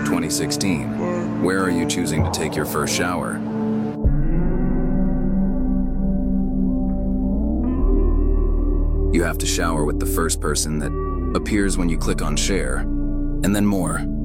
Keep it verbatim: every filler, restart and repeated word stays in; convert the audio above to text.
twenty sixteen. Where are you choosing to take your first shower? You have to shower with the first person that appears when you click on share, and then more.